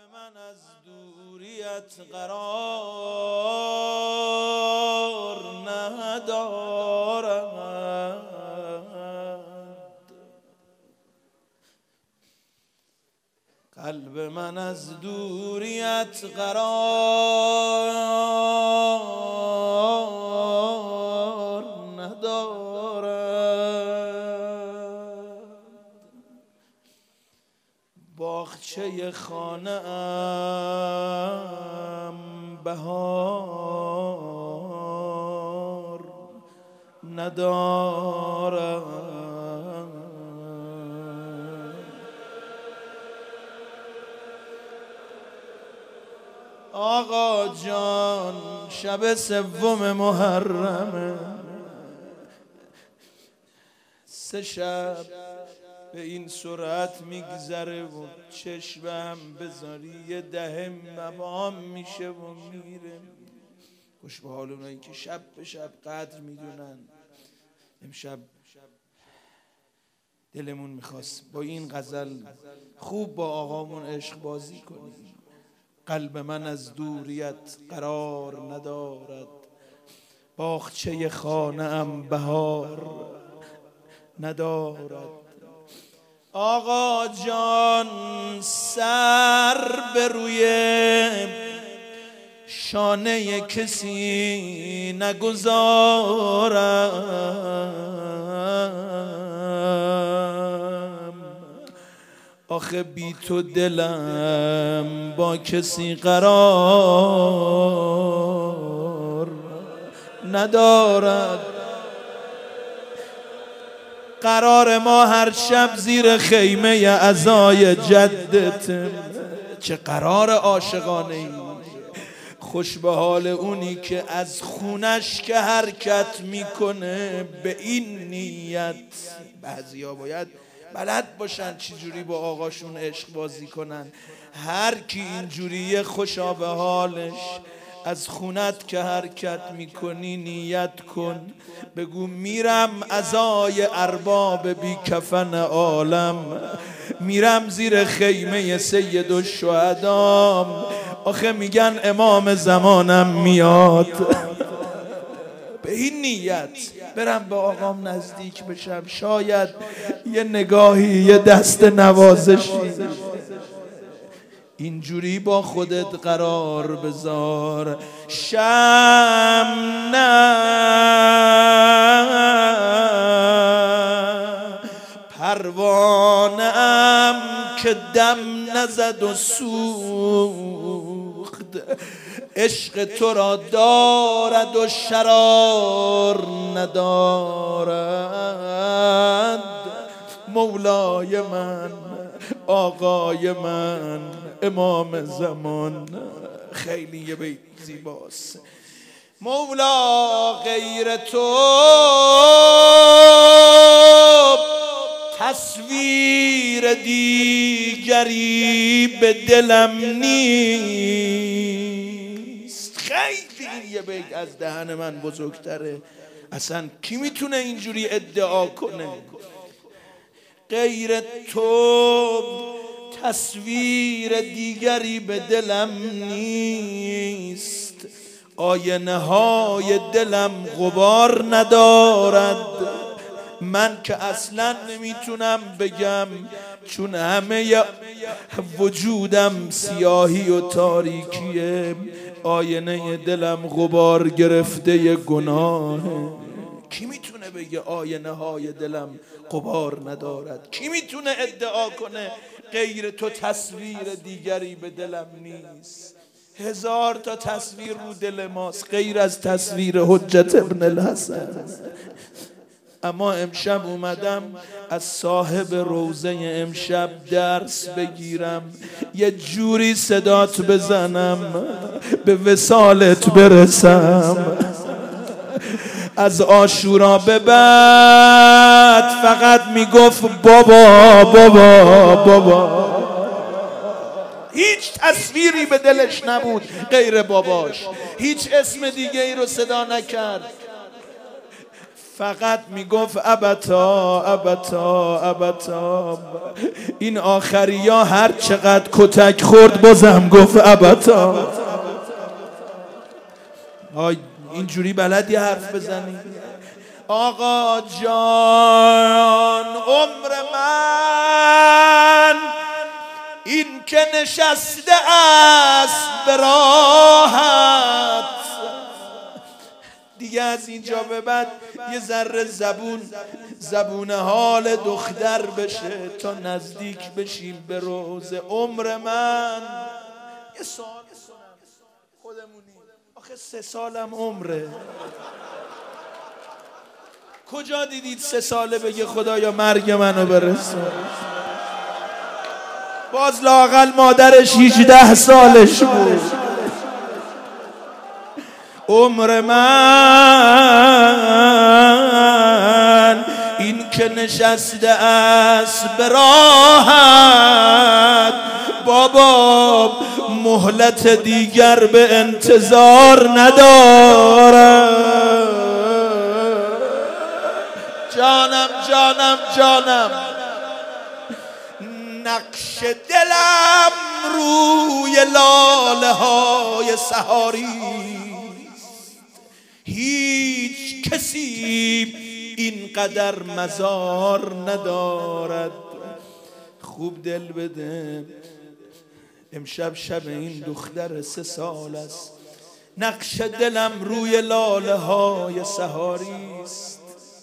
من از دوریت قرار ندارد، قلب من از دوریت قرار ندارد. باغچه خانه ام بهار ندارد. آقا جان شب سوم محرمه، 3 شب به این سرعت میگذره و چشمم بذاری 10 مبام میشه و میره. خوش به حال اونایی که شب به شب قدر میدونن. امشب دلمون میخواست با این غزل خوب با آقامون عشق بازی کنیم. قلب من از دوریت قرار ندارد، باغچه خانه ام بهار ندارد. آقا جان سر به روی شانه کسی نگذارم، آخه بی تو دلم با کسی قرار ندارد. قرار ما هر شب زیر خیمه عزای جدت، چه قرار عاشقانه ای. خوش به حال اونی که از خونش که حرکت میکنه به این نیت. بعضیا باید بلد باشن چجوری با آقاشون عشق بازی کنن. هر کی اینجوریه خوشا به حالش، از خونت که حرکت میکنی نیت کن، بگو میرم عزای ارباب بی کفن عالم، میرم زیر خیمه سید الشهدام، آخه میگن امام زمانم میاد. به این نیت برم به آقام نزدیک بشم، شاید یه نگاهی یه دست نوازشی. اینجوری با خودت قرار بذار. شمع پروانه‌ام که دم نزد و سوخت، عشق تو را دارد و شرار ندارد. مولای من، آقای من، امام زمان. خیلی یه بیت زیباست. مولا غیر تو تصویر دیگری به دلم نیست. خیلی یه بیت از دهن من بزرگتره. اصلا کی میتونه اینجوری ادعا کنه؟ غیر تو تصویر دیگری به دلم نیست، آینه های دلم غبار ندارد. من که اصلا نمیتونم بگم، چون همه وجودم سیاهی و تاریکیه. آینه دلم غبار گرفته گناهه. کی میتونه بگه آینه های دلم غبار ندارد؟ کی میتونه ادعا کنه غیر تو تصویر دیگری به دلم نیست؟ 1000 تا تصویر رو دل ماست غیر از تصویر حجت ابن الحسن. اما امشب اومدم از صاحب روزه امشب درس بگیرم، یه جوری صدات بزنم به وصالت برسم. از عاشورا به بعد فقط میگفت بابا بابا بابا. هیچ تصویری به دلش نبود غیر باباش، هیچ اسم دیگه ای رو صدا نکرد. فقط میگفت ابتا ابتا ابتا. این آخری ها هر چقدر کتک خورد بازم گفت ابتا. اینجوری بلدی حرف بزنی؟ آقا جان عمر من این که نشسته است به راحت، دیگه از اینجا به بعد یه ذره زبون حال دختر بشه تا نزدیک بشیم به روز عمر من. یه سوال خودمونی، آخه 3 سالم عمره. کجا دیدید 3 ساله بگه خدایا مرگ منو برسون؟ باز لااقل مادرش 18 سالش بود. عمر من این که نشسته است به راحت، بابا مهلت دیگر به انتظار ندارم. جانم جانم جانم، نقش دلم روی لاله های سحاری، هیچ کسی اینقدر مزار ندارد. خوب دل بده، امشب شب این دختر 3 سال است. نقش دلم روی لاله های سحاری است.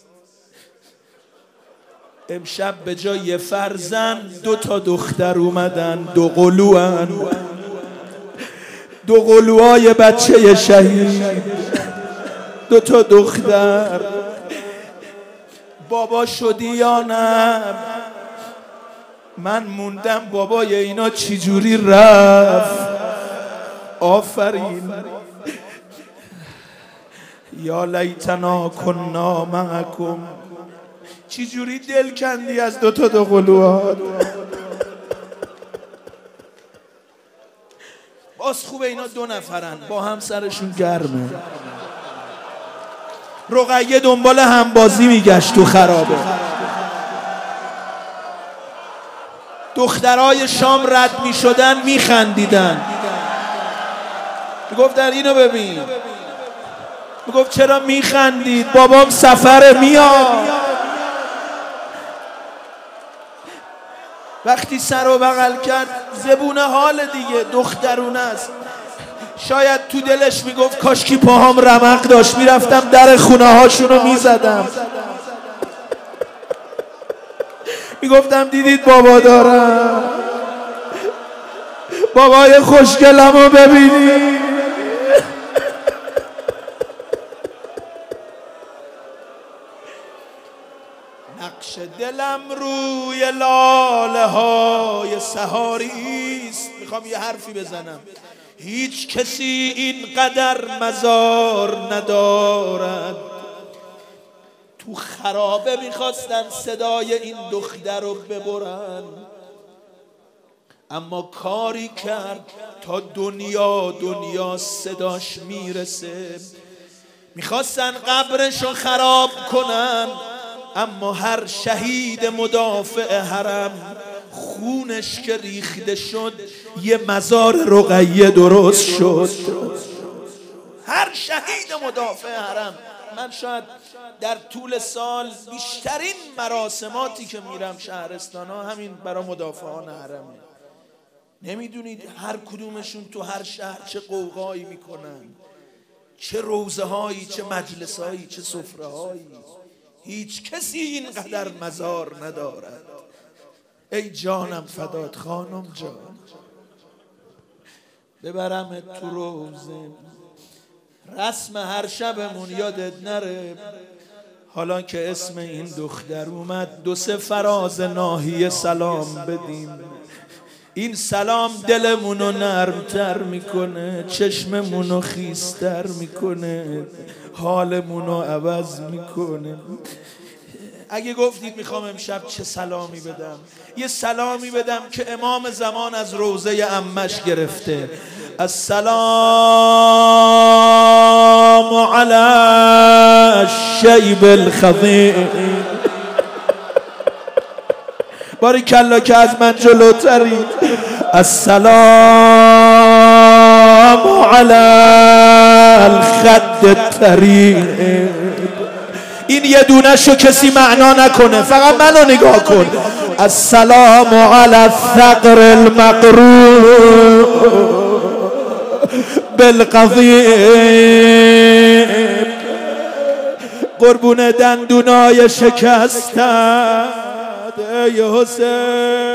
امشب به جای فرزند 2 تا دختر اومدن، 2 قلوان، 2 قلوهای بچه شهید، 2 تا دختر. بابا شدی یا نه؟ من موندم بابای اینا چجوری رفت. آفرین. یا لیتنا کنا معکم. چجوری دل کندی از 2 تا قلوات؟ باز خوبه اینا 2 نفرن، با هم سرشون گرمه. رقیه دنبال همبازی میگشت تو خرابه. دخترای شام رد میشدن میخندیدن، میگفتن اینو ببین. میگفت چرا میخندید؟ بابام سفر میاد. وقتی سر و بغل کرد زبون حال دیگه، دخترونه است. شاید تو دلش میگفت کاشکی پاهام رمق داشت، میرفتم در خونه هاشونو میزدم. میگفتم دیدید بابا دارم، بابای خوشگلمو ببینید. نقش دلم روی لاله های سحاری است. میخوام یه حرفی بزنم. هیچ کسی اینقدر مزار ندارد. تو خرابه میخواستن صدای این دختر رو ببرن، اما کاری کرد تا دنیا صداش میرسه. میخواستن قبرشو خراب کنن، اما هر شهید مدافع حرم خونش که ریخته شد یه مزار رقیه درست شد. هر شهید مدافع حرم. من شاید در طول سال بیشترین مراسماتی که میرم شهرستان ها همین برای مدافعان حرمه. نمیدونید هر کدومشون تو هر شهر چه قوقایی میکنن، چه روزه هایی، چه مجلس هایی، چه سفره هایی. هیچ کسی اینقدر مزار ندارد. ای جانم فدات خانم جان، ببرم تو روزه. رسم هر شبمون یادت نره. حالا که اسم این دختر اومد 2-3 فراز ناحیه سلام بدیم. این سلام دلمونو نرمتر میکنه، چشممونو خیستر میکنه، حالمونو عوض میکنه. اگه گفتید میخوام امشب چه سلامی بدم، یه سلامی بدم که امام زمان از روضه عمش گرفته. السلام على الشیب الخضیر. باریکلا که از من جلوتری. السلام علی الخد الطریق. این یه دونه شو کسی معنا نکنه، فقط منو نگاه کن. السلام علی الثغر المقرور بالقضیب. قربون دندونای شکستت ای حسین.